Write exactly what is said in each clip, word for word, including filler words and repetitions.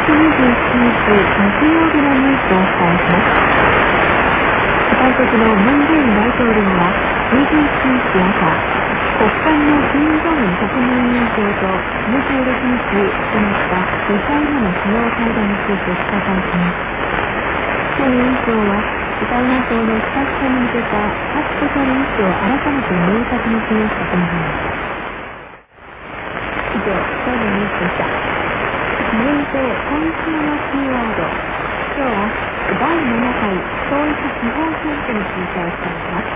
しにじゅうしちにち木曜日のニュースをお伝えします。韓国のムン・ジェイン大統領はにじゅうしちにち朝、国産の金正恩国務委員長とにじゅうろくにち行ったにかいめの首脳会談について記者会見。チェン委員長は台湾島の非核化に向けた確固たる意思を改めて明確に示したと述べました。以上、今日のニュースでした。続いて今週のキーワード。今日はだいななかい統一地方選挙についてお伝えします。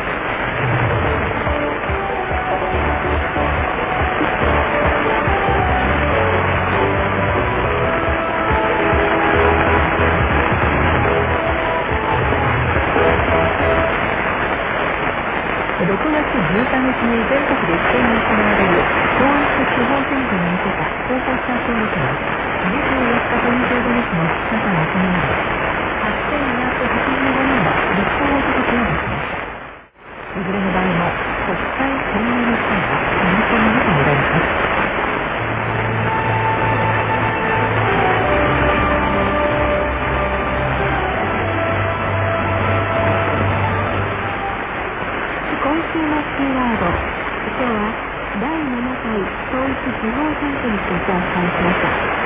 ろくがつじゅうさんにちに全国で一斉に行われる統一地方選挙に向けた候補者協力がにじゅうよっかとにじゅうごにちのふつかかん行われ、はっせんにひゃくはちじゅうごにんが立候補届を出しました。いずれの場合も国会選挙の期間が盛り込まれるとみられます。今週のキーワード。今日はだいななかい統一地方選挙についてお伝えしました。